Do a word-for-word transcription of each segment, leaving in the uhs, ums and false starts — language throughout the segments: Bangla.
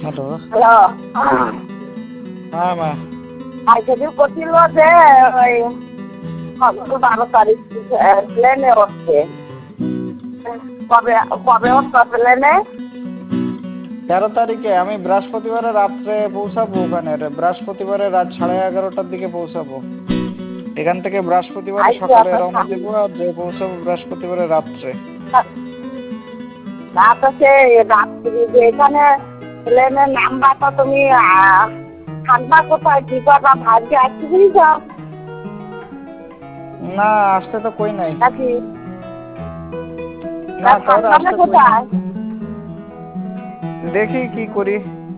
হ্যালো। হ্যালো। হ্যাঁ মা। আজকে যে করছিল যে ওই বারো তারিখ প্লেনে উঠছে, কবে কবে উঠছে প্লেনে? তেরো তারিখে আমি বৃহস্পতিবারে রাত্রে পৌঁছাবো ওখানে। বৃহস্পতিবারে রাত সাড়ে এগারোটার দিকে পৌঁছাবো এখান থেকে। বৃহস্পতিবারে আচ্ছা সকালে রওনা আচ্ছা। দেবো আর যে পৌঁছাবো বৃহস্পতিবারে রাত্রে। না তো সে রাত্রি যে এখানে প্লেনের নাম্বারটা তুমি থাকবা কোথায়, কি করবা, ভাগ্যে আসতে দিয়েছ না আসতে তো কই নাই। নাকি? না কাউরে থাকবা না আসতে কই নাই। কোথায়? দেখি কি করি।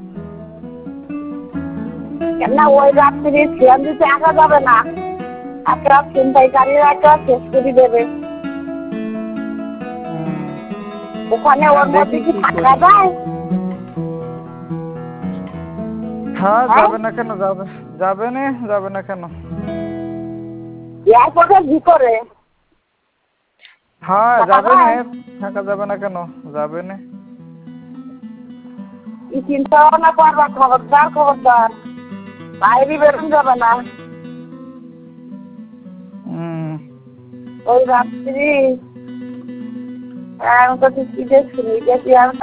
না ওই রাত্রি ছিলাম দিতে আসা যাবে না, একটা ছিনতাইকারীরা একটা শেষ করে দেবে। ওখানে না ওর মধ্যে দেখি কি কি থাকা করি। যায়? হ্যাঁ হ্যাঁ, যাবে না কেন, যাবে যাবে না, যাবে না কেন। এয়ারপোর্টের ভিতরে হ্যাঁ থাকা যাবে না, যায়? থাকা যাবে না কেন, যাবে না। কি চিন্তা ভাবনা করবা, খবরদার খবরদার বাইরে বেরোন যাবে না হুম। ওই রাত্রি। আমি তো কি দেখছি, দেখি আর